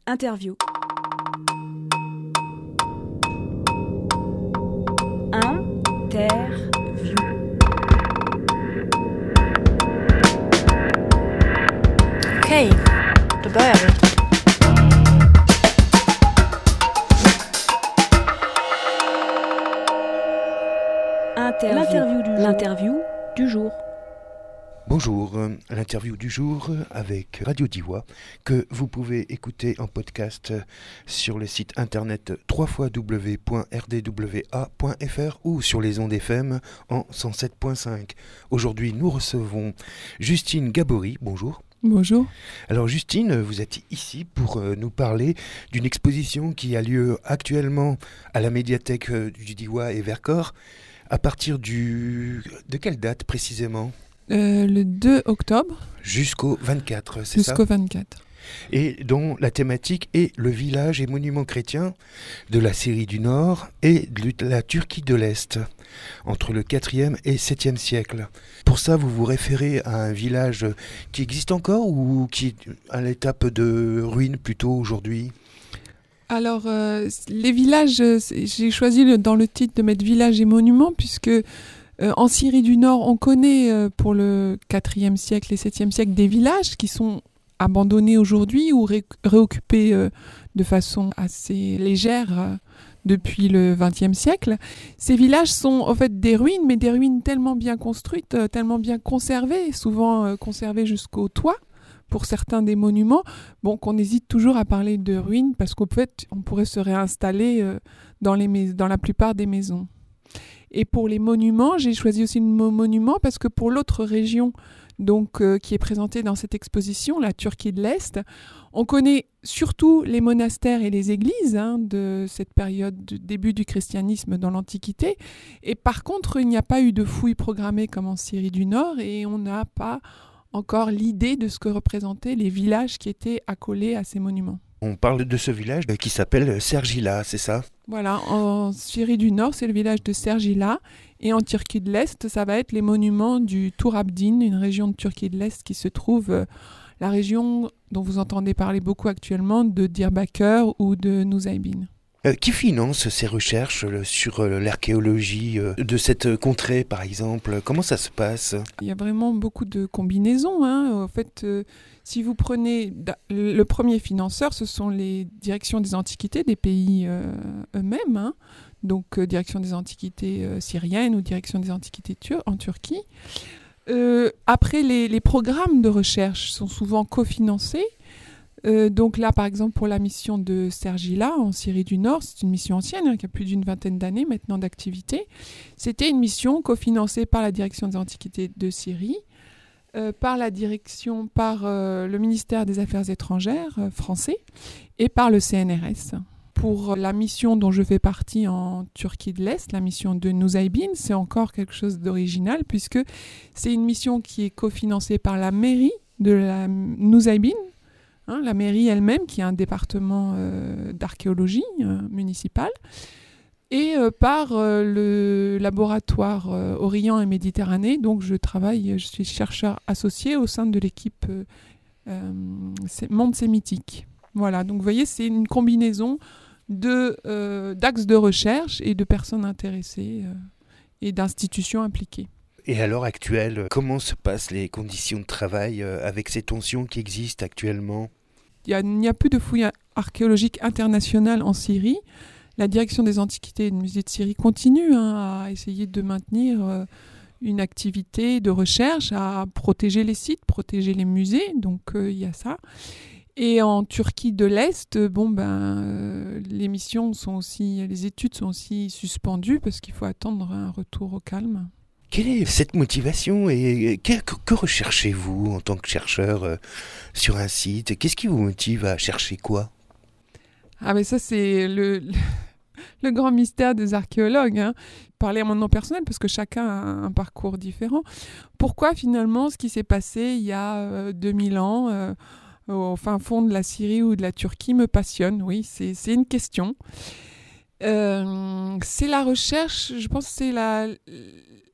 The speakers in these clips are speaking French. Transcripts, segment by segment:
Interview. Interview. Okej, då börjar vi. L'interview du jour. Bonjour, l'interview du jour avec Radio Diwa que vous pouvez écouter en podcast sur le site internet www.rdwa.fr ou sur les ondes FM en 107.5. Aujourd'hui, nous recevons Justine Gabory. Bonjour. Bonjour. Alors Justine, vous êtes ici pour nous parler d'une exposition qui a lieu actuellement à la médiathèque du Diwa et Vercors. À partir de quelle date précisément ? Le 2 octobre. Jusqu'au 24, c'est ça ? Jusqu'au 24. Et dont la thématique est le village et monument chrétien de la Syrie du Nord et de la Turquie de l'Est, entre le 4e et 7e siècle. Pour ça, vous vous référez à un village qui existe encore ou qui est à l'étape de ruine plutôt aujourd'hui ? Alors, les villages, j'ai choisi dans le titre de mettre village et monument, puisque en Syrie du Nord, on connaît pour le 4e siècle et 7e siècle des villages qui sont abandonnés aujourd'hui ou réoccupés de façon assez légère depuis le 20e siècle. Ces villages sont en fait des ruines, mais des ruines tellement bien construites, tellement bien conservées, souvent conservées jusqu'au toit. Pour certains des monuments, qu'on hésite toujours à parler de ruines parce qu'en fait, on pourrait se réinstaller dans la plupart des maisons. Et pour les monuments, j'ai choisi aussi le mot monument parce que pour l'autre région qui est présentée dans cette exposition, la Turquie de l'Est, on connaît surtout les monastères et les églises de cette période du début du christianisme dans l'Antiquité. Et par contre, il n'y a pas eu de fouilles programmées comme en Syrie du Nord et on n'a pas encore l'idée de ce que représentaient les villages qui étaient accolés à ces monuments. On parle de ce village qui s'appelle Sergila, c'est ça ? Voilà, en Syrie du Nord, c'est le village de Sergila, et en Turquie de l'Est, ça va être les monuments du Turabdin, une région de Turquie de l'Est qui se trouve, la région dont vous entendez parler beaucoup actuellement, de Diyarbakır ou de Nusaybin. Qui finance ces recherches sur l'archéologie de cette contrée, par exemple ? Comment ça se passe ? Il y a vraiment beaucoup de combinaisons. En fait, si vous prenez le premier financeur, ce sont les directions des antiquités des pays eux-mêmes. Donc, direction des antiquités syriennes ou direction des antiquités en Turquie. Après, les programmes de recherche sont souvent cofinancés. Donc là, par exemple, pour la mission de Sergila en Syrie du Nord, c'est une mission ancienne qui a plus d'une vingtaine d'années maintenant d'activité. C'était une mission cofinancée par la Direction des Antiquités de Syrie, par le ministère des Affaires étrangères français et par le CNRS. Pour la mission dont je fais partie en Turquie de l'Est, la mission de Nusaybin, c'est encore quelque chose d'original puisque c'est une mission qui est cofinancée par la mairie de la Nusaybin, la mairie elle-même, qui est un département d'archéologie municipale, et par le laboratoire Orient et Méditerranée. Donc je suis chercheur associé au sein de l'équipe Monde sémitique. Voilà, donc vous voyez, c'est une combinaison d'axes de recherche et de personnes intéressées et d'institutions impliquées. Et à l'heure actuelle, comment se passent les conditions de travail avec ces tensions qui existent actuellement ? Il n'y a plus de fouilles archéologiques internationales en Syrie. La direction des antiquités et du musée de Syrie continue à essayer de maintenir une activité de recherche, à protéger les sites, protéger les musées. Donc il y a ça. Et en Turquie de l'Est, les études sont aussi suspendues parce qu'il faut attendre un retour au calme. Quelle est cette motivation et que recherchez-vous en tant que chercheur sur un site ? Qu'est-ce qui vous motive à chercher quoi ? Mais ça, c'est le grand mystère des archéologues. Parler à mon nom personnel, parce que chacun a un parcours différent. Pourquoi finalement ce qui s'est passé il y a 2000 ans au fin fond de la Syrie ou de la Turquie me passionne ? Oui, c'est une question. C'est la recherche, je pense que c'est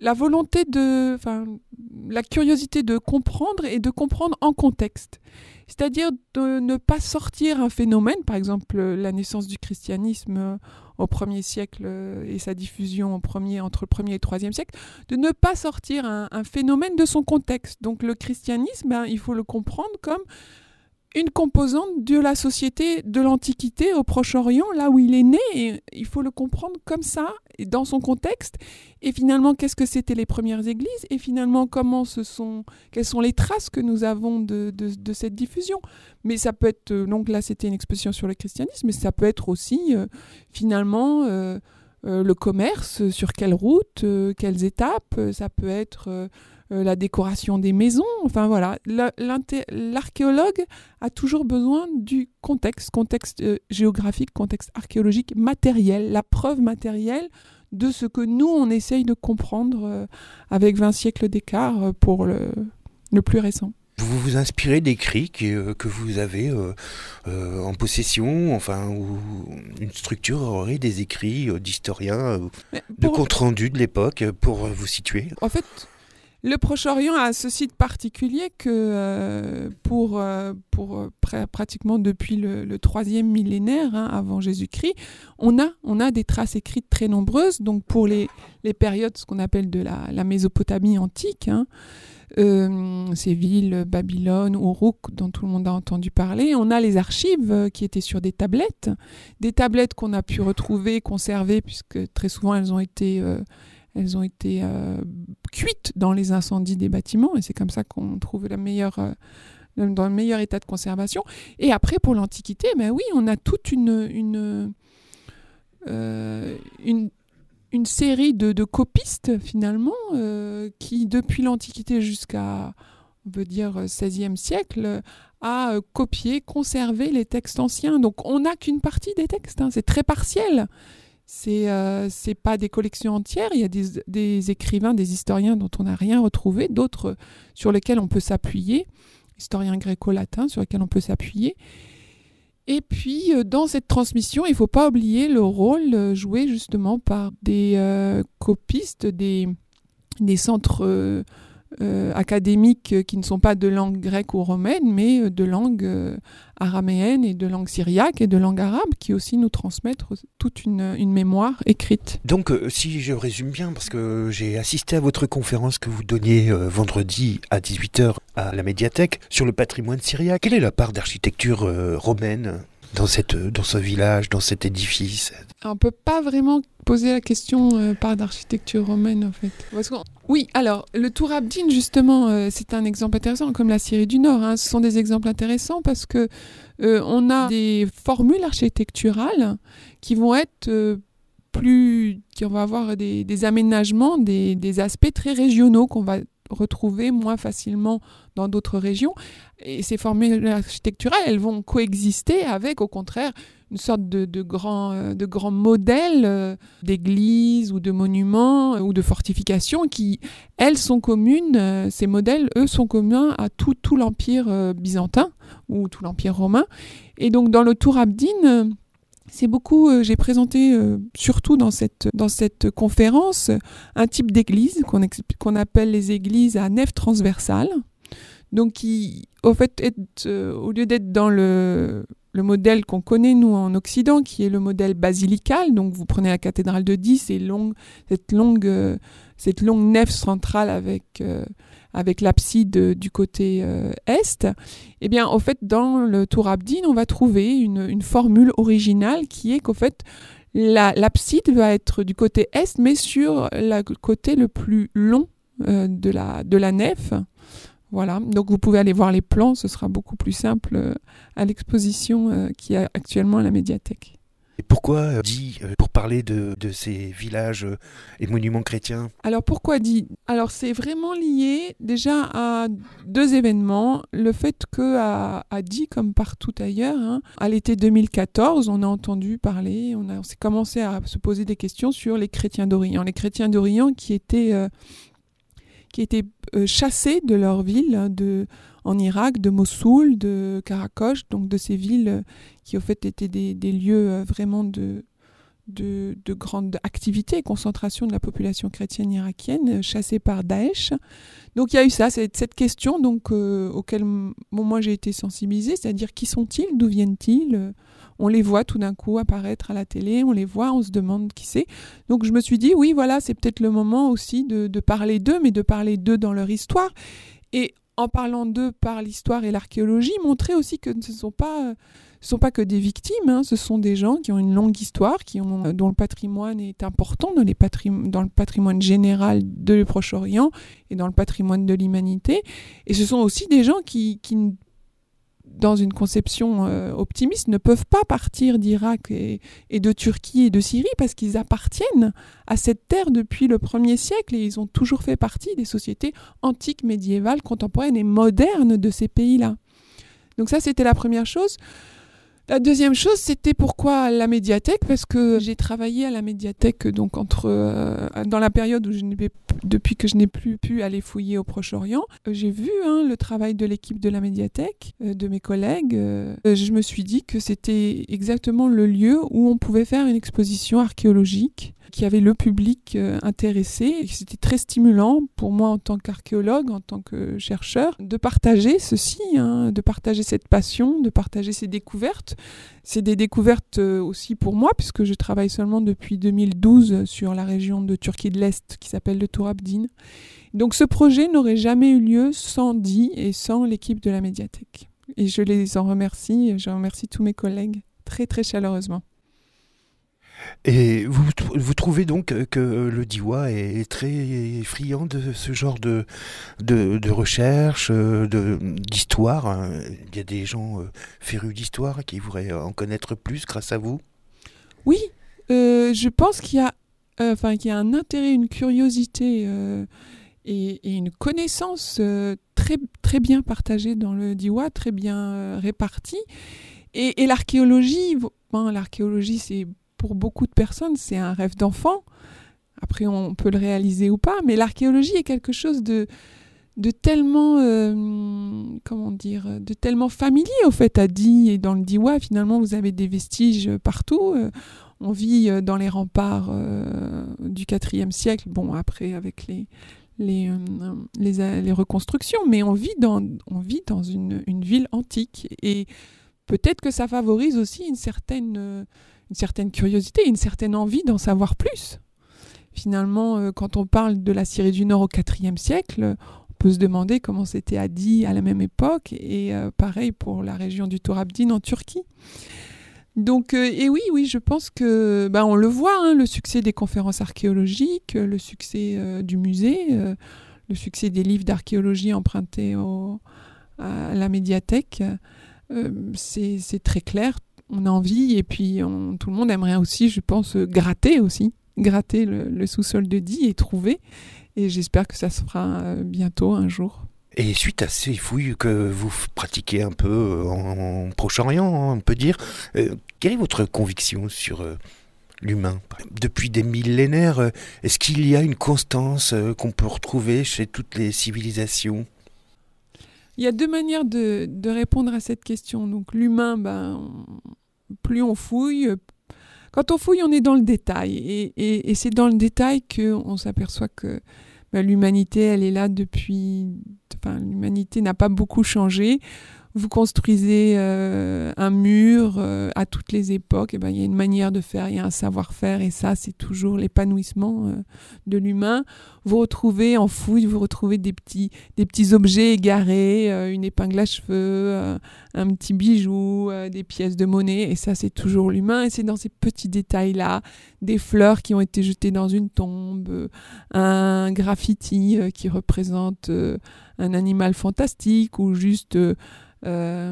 la volonté la curiosité de comprendre et de comprendre en contexte. C'est-à-dire de ne pas sortir un phénomène, par exemple la naissance du christianisme au 1er siècle et sa diffusion entre le 1er et le 3e siècle, de ne pas sortir un phénomène de son contexte. Donc le christianisme, il faut le comprendre comme une composante de la société de l'Antiquité au Proche-Orient, là où il est né, et il faut le comprendre comme ça, et dans son contexte. Et finalement, qu'est-ce que c'était les premières églises ? Et finalement, quelles sont les traces que nous avons de cette diffusion ? Mais ça peut être, donc là c'était une exposition sur le christianisme, mais ça peut être aussi finalement le commerce, sur quelle route, quelles étapes, ça peut être la décoration des maisons, enfin voilà. L'archéologue a toujours besoin du contexte géographique, contexte archéologique matériel, la preuve matérielle de ce que nous on essaye de comprendre avec 20 siècles d'écart pour le plus récent. Vous vous inspirez d'écrits que vous avez en possession, ou une structure aurait des écrits d'historiens, de compte-rendu de l'époque pour vous situer. En fait, le Proche-Orient a ce site particulier que pratiquement depuis le 3e millénaire avant Jésus-Christ, on a des traces écrites très nombreuses. Donc pour les périodes, ce qu'on appelle de la Mésopotamie antique, ces villes, Babylone, Uruk, dont tout le monde a entendu parler. On a les archives qui étaient sur des tablettes qu'on a pu retrouver, conserver, puisque très souvent elles ont été cuites dans les incendies des bâtiments, et c'est comme ça qu'on trouve dans le meilleur état de conservation. Et après, pour l'Antiquité, oui, on a toute une série de copistes, finalement, qui, depuis l'Antiquité jusqu'à, on peut dire, 16e siècle, a copié, conservé les textes anciens. Donc, on n'a qu'une partie des textes, c'est très partiel. C'est pas des collections entières, il y a des écrivains, des historiens dont on n'a rien retrouvé, d'autres sur lesquels on peut s'appuyer, historiens gréco-latins sur lesquels on peut s'appuyer. Et puis, dans cette transmission, il ne faut pas oublier le rôle joué justement par des copistes, des centres académiques qui ne sont pas de langue grecque ou romaine, mais de langue araméenne et de langue syriaque et de langue arabe, qui aussi nous transmettent toute une mémoire écrite. Donc, si je résume bien, parce que j'ai assisté à votre conférence que vous donniez vendredi à 18h à la médiathèque sur le patrimoine syriaque, quelle est la part d'architecture romaine dans ce village, dans cet édifice? On ne peut pas vraiment poser la question part d'architecture romaine, en fait. Oui, alors, le Tour Abdin, justement, c'est un exemple intéressant, comme la Syrie du Nord. Ce sont des exemples intéressants parce que on a des formules architecturales qui vont être qui vont avoir des aménagements, des aspects très régionaux qu'on va retrouver moins facilement dans d'autres régions. Et ces formules architecturales, elles vont coexister avec, au contraire, une sorte de grands modèles d'églises ou de monuments ou de fortifications qui, elles, sont communes. Ces modèles, eux, sont communs à tout l'Empire byzantin ou tout l'Empire romain. Et donc, dans le Tour Abdin, c'est beaucoup, j'ai présenté surtout dans cette conférence un type d'église qu'on appelle les églises à nef transversale. Donc qui, au fait, au lieu d'être dans le modèle qu'on connaît nous en Occident, qui est le modèle basilical, donc vous prenez la cathédrale de Die, cette longue nef centrale avec l'abside du côté est, eh bien, au fait, dans le Tour Abdin, on va trouver une formule originale qui est qu'au fait, l'abside va être du côté est, mais sur le côté le plus long de la nef. Voilà, donc vous pouvez aller voir les plans, ce sera beaucoup plus simple à l'exposition qui est actuellement à la médiathèque. Et pourquoi Die pour parler de ces villages et monuments chrétiens? Alors pourquoi Die? Alors c'est vraiment lié déjà à deux événements. Le fait qu'à Die, comme partout ailleurs, à l'été 2014, on a entendu parler, on s'est commencé à se poser des questions sur les chrétiens d'Orient. Les chrétiens d'Orient qui étaient chassés de leur ville, en Irak, de Mossoul, de Karakosh, donc de ces villes qui au fait étaient des lieux vraiment de de grande activité et concentration de la population chrétienne irakienne chassée par Daesh. Donc il y a eu ça, cette question auquel moi j'ai été sensibilisée, c'est-à-dire qui sont-ils, d'où viennent-ils ? On les voit tout d'un coup apparaître à la télé, on les voit, on se demande qui c'est. Donc je me suis dit, oui, voilà, c'est peut-être le moment aussi de parler d'eux, mais de parler d'eux dans leur histoire. Et en parlant d'eux par l'histoire et l'archéologie, montrer aussi que ce ne sont pas que des victimes, hein. Ce sont des gens qui ont une longue histoire, dont le patrimoine est important dans le patrimoine général de Proche-Orient et dans le patrimoine de l'humanité. Et ce sont aussi des gens qui dans une conception optimiste, ne peuvent pas partir d'Irak et de Turquie et de Syrie parce qu'ils appartiennent à cette terre depuis le 1er siècle et ils ont toujours fait partie des sociétés antiques, médiévales, contemporaines et modernes de ces pays-là. Donc ça, c'était la première chose. La deuxième chose, c'était pourquoi la médiathèque, parce que j'ai travaillé à la médiathèque donc dans la période où depuis que je n'ai plus pu aller fouiller au Proche-Orient. J'ai vu le travail de l'équipe de la médiathèque, de mes collègues. Je me suis dit que c'était exactement le lieu où on pouvait faire une exposition archéologique qui avait le public intéressé. Et c'était très stimulant pour moi en tant qu'archéologue, en tant que chercheur, de partager ceci, de partager cette passion, de partager ces découvertes. C'est des découvertes aussi pour moi, puisque je travaille seulement depuis 2012 sur la région de Turquie de l'Est qui s'appelle le Tour Abdin. Donc ce projet n'aurait jamais eu lieu sans Di et sans l'équipe de la médiathèque. Et je les en remercie, je remercie tous mes collègues très très chaleureusement. Et vous trouvez donc que le Diwa est très friand de ce genre de recherche, d'histoire. Il y a des gens férus d'histoire qui voudraient en connaître plus grâce à vous. Oui, je pense qu'il y a un intérêt, une curiosité et une connaissance très, très bien partagée dans le Diwa, très bien répartie. Et l'archéologie, c'est... Pour beaucoup de personnes, c'est un rêve d'enfant. Après, on peut le réaliser ou pas, mais l'archéologie est quelque chose de tellement, de tellement familier au fait à Di et dans le Diwa. Finalement, vous avez des vestiges partout. On vit dans les remparts du IVe siècle. Bon, après avec les reconstructions, mais on vit dans une ville antique et peut-être que ça favorise aussi une certaine curiosité, une certaine envie d'en savoir plus. Finalement, quand on parle de la Syrie du Nord au IVe siècle, on peut se demander comment c'était à Di à la même époque, et pareil pour la région du Tour Abdin en Turquie. Donc, et oui, je pense que, on le voit, le succès des conférences archéologiques, le succès du musée, le succès des livres d'archéologie empruntés à la médiathèque, c'est très clair. On a envie, et puis tout le monde aimerait aussi, je pense, gratter le sous-sol de Di et trouver. Et j'espère que ça se fera bientôt, un jour. Et suite à ces fouilles que vous pratiquez un peu en Proche-Orient, on peut dire, quelle est votre conviction sur l'humain ? Depuis des millénaires, est-ce qu'il y a une constance qu'on peut retrouver chez toutes les civilisations ? Il y a deux manières de répondre à cette question. Donc l'humain, plus on fouille, quand on fouille, on est dans le détail. Et c'est dans le détail qu'on s'aperçoit que l'humanité, elle est là l'humanité n'a pas beaucoup changé. Vous construisez un mur à toutes les époques, il y a une manière de faire, il y a un savoir-faire, et ça, c'est toujours l'épanouissement de l'humain. Vous retrouvez en fouille, des petits objets égarés, une épingle à cheveux, un petit bijou, des pièces de monnaie, et ça, c'est toujours l'humain. Et c'est dans ces petits détails-là, des fleurs qui ont été jetées dans une tombe, un graffiti qui représente un animal fantastique, ou juste... il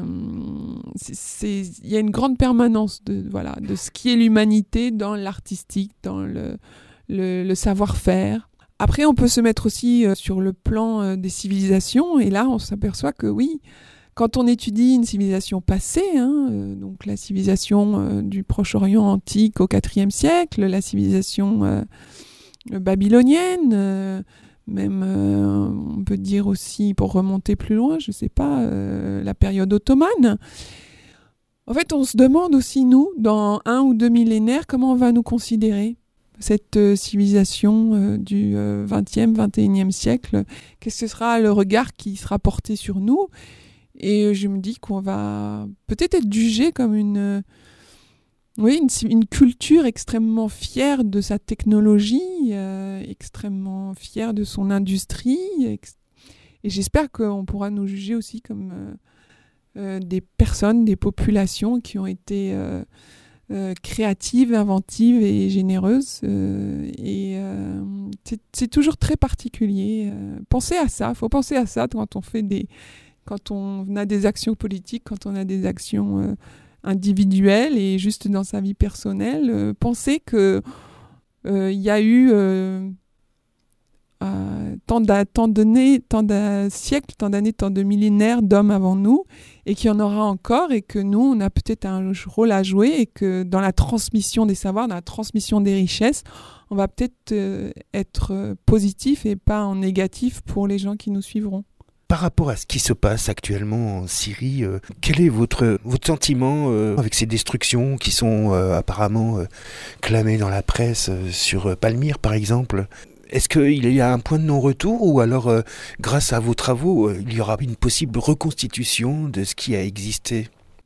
y a une grande permanence de ce qui est l'humanité dans l'artistique, dans le savoir-faire. Après, on peut se mettre aussi sur le plan des civilisations, et là, on s'aperçoit que oui, quand on étudie une civilisation passée, donc la civilisation du Proche-Orient antique au IVe siècle, la civilisation babylonienne, même, on peut dire aussi, pour remonter plus loin, je ne sais pas, la période ottomane. En fait, on se demande aussi, nous, dans 1 ou 2 millénaires, comment on va nous considérer, cette civilisation du 20e, 21e siècle. Qu'est-ce que sera le regard qui sera porté sur nous ? Et je me dis qu'on va peut-être être jugé comme une culture extrêmement fière de sa technologie, extrêmement fière de son industrie. Et j'espère qu'on pourra nous juger aussi comme des personnes, des populations qui ont été créatives, inventives et généreuses. C'est toujours très particulier. Pensez à ça, il faut penser à ça quand on a des actions politiques, quand on a des actions individuelles et juste dans sa vie personnelle. Pensez qu'il y a eu tant de siècles, tant d'années, tant de millénaires d'hommes avant nous, et qu'il y en aura encore, et que nous, on a peut-être un rôle à jouer, et que dans la transmission des savoirs, dans la transmission des richesses, on va peut-être être positif et pas en négatif pour les gens qui nous suivront. Par rapport à ce qui se passe actuellement en Syrie, quel est votre sentiment avec ces destructions qui sont apparemment clamées dans la presse sur Palmyre, par exemple ? Est-ce qu'il y a un point de non-retour ou alors, grâce à vos travaux, il y aura une possible reconstitution de ce qui a existé ?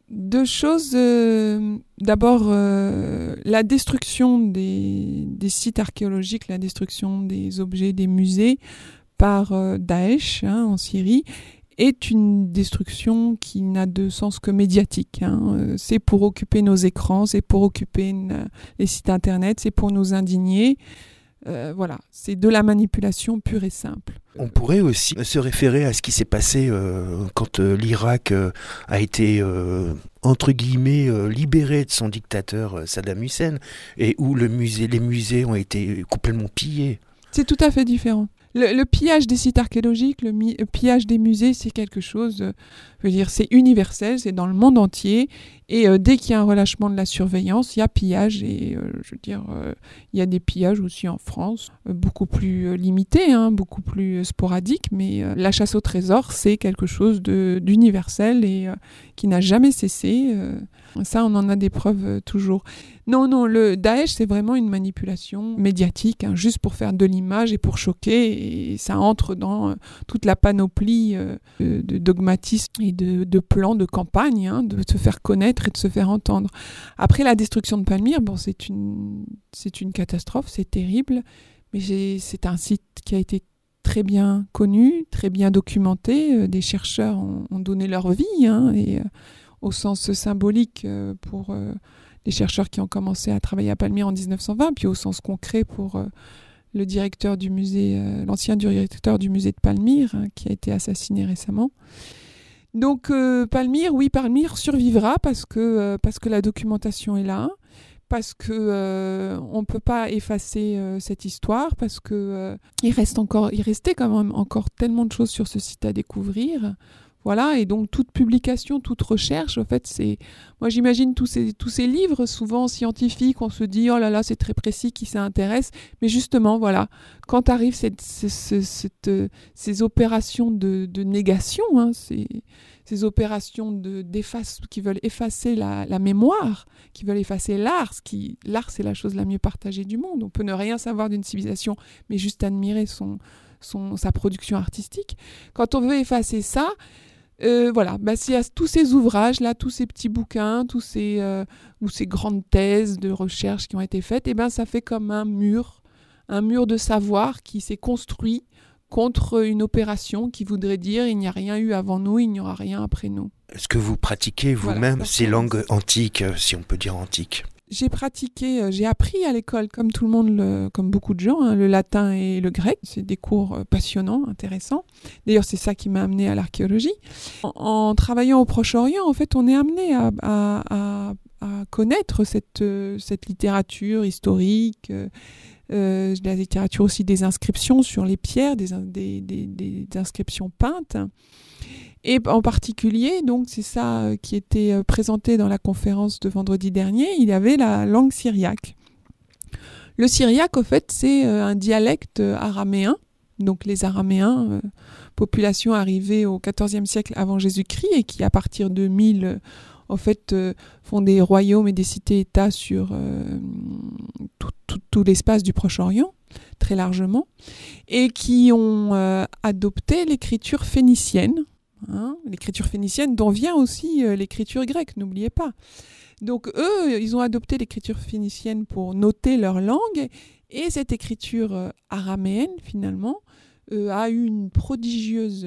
2 choses. D'abord, la destruction des sites archéologiques, la destruction des objets, des musées par Daesh en Syrie est une destruction qui n'a de sens que médiatique. C'est pour occuper nos écrans, c'est pour occuper les sites internet, c'est pour nous indigner. Voilà, c'est de la manipulation pure et simple. On pourrait aussi se référer à ce qui s'est passé quand l'Irak a été, entre guillemets, libéré de son dictateur Saddam Hussein, et où les musées ont été complètement pillés. C'est tout à fait différent. Le pillage des sites archéologiques, le pillage des musées, c'est quelque chose, je veux dire, c'est universel, c'est dans le monde entier. Et dès qu'il y a un relâchement de la surveillance, il y a pillage. Et je veux dire, il y a des pillages aussi en France, beaucoup plus limités, beaucoup plus sporadiques. Mais la chasse au trésor, c'est quelque chose d'universel et qui n'a jamais cessé. Ça, on en a des preuves toujours. Non, le Daesh, c'est vraiment une manipulation médiatique, juste pour faire de l'image et pour choquer. Et ça entre dans toute la panoplie de dogmatisme et de plans de campagne, de se faire connaître et de se faire entendre. Après, la destruction de Palmyre, c'est une catastrophe, c'est terrible, mais c'est un site qui a été très bien connu, très bien documenté. Des chercheurs ont donné leur vie, et au sens symbolique pour les chercheurs qui ont commencé à travailler à Palmyre en 1920, puis au sens concret pour le directeur du musée, l'ancien directeur du musée de Palmyre, qui a été assassiné récemment. Donc Palmyre survivra parce que la documentation est là, parce que on ne peut pas effacer cette histoire, parce que il restait quand même encore tellement de choses sur ce site à découvrir. Voilà, et donc toute publication, toute recherche, en fait, moi j'imagine tous ces livres, souvent scientifiques, on se dit, oh là là, c'est très précis, qui s'intéresse, mais justement, voilà, quand arrivent ces opérations de négation, ces opérations qui veulent effacer la mémoire, qui veulent effacer l'art, l'art c'est la chose la mieux partagée du monde, on peut ne rien savoir d'une civilisation, mais juste admirer sa production artistique. Quand on veut effacer ça, voilà, s'il y a tous ces ouvrages là, tous ces petits bouquins, ou ces grandes thèses de recherche qui ont été faites, ça fait comme un mur de savoir qui s'est construit contre une opération qui voudrait dire il n'y a rien eu avant nous, il n'y aura rien après nous. Est-ce que vous pratiquez vous-même ces langues antiques, si on peut dire antiques ? J'ai appris à l'école, comme tout le monde, comme beaucoup de gens, le latin et le grec. C'est des cours passionnants, intéressants. D'ailleurs, c'est ça qui m'a amenée à l'archéologie. En travaillant au Proche-Orient, en fait, on est amené à connaître cette littérature historique, la littérature aussi des inscriptions sur les pierres, des inscriptions peintes. Et en particulier, donc c'est ça qui était présenté dans la conférence de vendredi dernier, il y avait la langue syriaque. Le syriaque, au fait, c'est un dialecte araméen. Donc les Araméens, population arrivée au XIVe siècle avant Jésus-Christ et qui, à partir de 1000, en fait, font des royaumes et des cités-États sur tout l'espace du Proche-Orient, très largement, et qui ont adopté l'écriture phénicienne, l'écriture phénicienne dont vient aussi l'écriture grecque, n'oubliez pas. Donc eux, ils ont adopté l'écriture phénicienne pour noter leur langue, et cette écriture araméenne, finalement, a eu une prodigieuse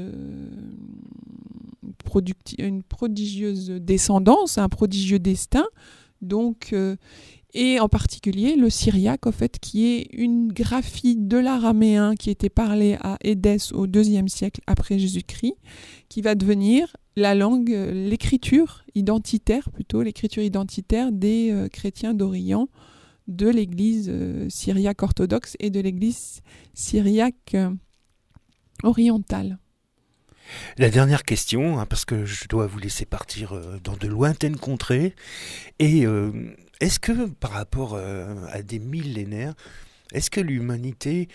descendance, un prodigieux destin, donc, et en particulier le syriaque, en fait, qui est une graphie de l'araméen qui était parlée à Édesse au IIe siècle après Jésus-Christ, qui va devenir la langue, l'écriture identitaire des chrétiens d'Orient, de l'église syriaque orthodoxe et de l'église syriaque orientale. La dernière question, parce que je dois vous laisser partir dans de lointaines contrées, et est-ce que par rapport à des millénaires, est-ce que l'humanité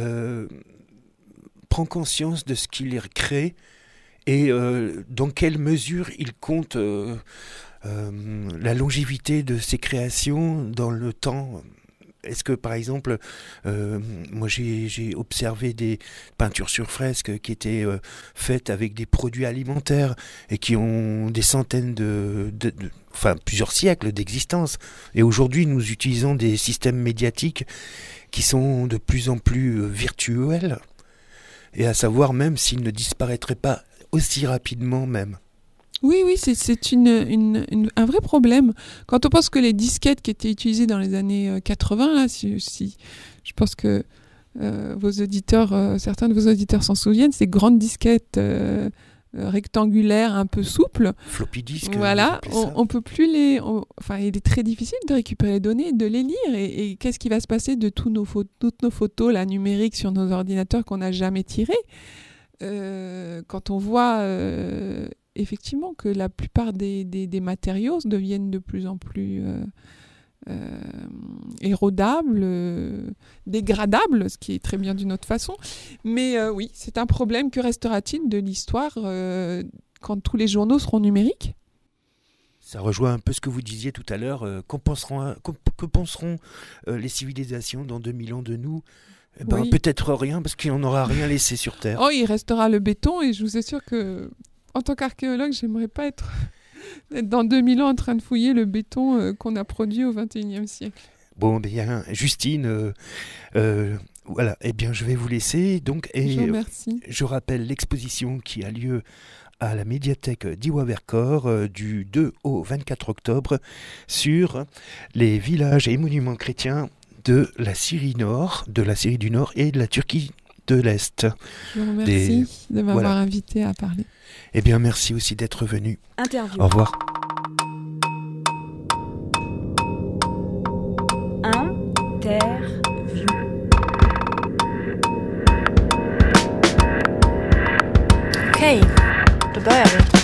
prend conscience de ce qu'il crée et dans quelle mesure il compte la longévité de ses créations dans le temps? Est-ce que, par exemple, moi j'ai observé des peintures sur fresque qui étaient faites avec des produits alimentaires et qui ont des centaines plusieurs siècles d'existence. Et aujourd'hui, nous utilisons des systèmes médiatiques qui sont de plus en plus virtuels, et à savoir même s'ils ne disparaîtraient pas aussi rapidement même. Oui, c'est un vrai problème. Quand on pense que les disquettes qui étaient utilisées dans les années 80, là, je pense que certains de vos auditeurs s'en souviennent, ces grandes disquettes rectangulaires, un peu souples. Floppy disk. Voilà, on peut plus il est très difficile de récupérer les données, de les lire. Et qu'est-ce qui va se passer de toutes nos photos là, numériques sur nos ordinateurs qu'on n'a jamais tirées quand on voit effectivement que la plupart des matériaux deviennent de plus en plus érodables, dégradables, ce qui est très bien d'une autre façon. Mais oui, c'est un problème. Que restera-t-il de l'histoire quand tous les journaux seront numériques ? Ça rejoint un peu ce que vous disiez tout à l'heure. Que penseront les civilisations dans 2000 ans de nous ? Oui. Peut-être rien, parce qu'il n'en aura rien laissé sur Terre. Oh, il restera le béton, et je vous assure que en tant qu'archéologue, j'aimerais pas être dans 2000 ans en train de fouiller le béton qu'on a produit au XXIe siècle. Bon, bien, Justine, voilà, eh bien, je vais vous laisser. Donc, et je vous remercie. Je rappelle l'exposition qui a lieu à la médiathèque d'Iwa-Vercors du 2 au 24 octobre sur les villages et monuments chrétiens de la Syrie du Nord et de la Turquie de l'Est. Je vous remercie de m'avoir invité à parler. Eh bien, merci aussi d'être venu. Interview. Au revoir. Interview. Okej, då börjar vi.